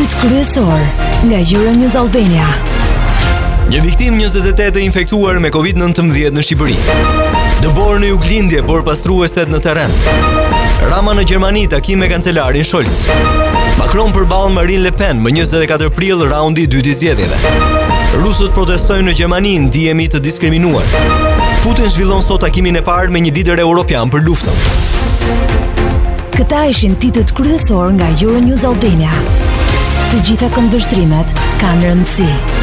Titut kryesor nga Euronews Albania. Një viktim 28 të infektuar me COVID-19 në Shqipëri. Dëbor në Juglindje por pastrueset në terren. Rama në Gjermani takim me kancelarin Scholz. Macron përballë Marine Le Pen më 24 prill raundi 2 i zgjedhjeve. Rusët protestojnë në Gjermani, ndihemi të diskriminuar. Putin zhvillon sot takimin e parë me një lider evropian për luftën. Këta ishin titut kryesor nga Euronews Albania. Të gjitha këndvështrimet kanë rëndësi.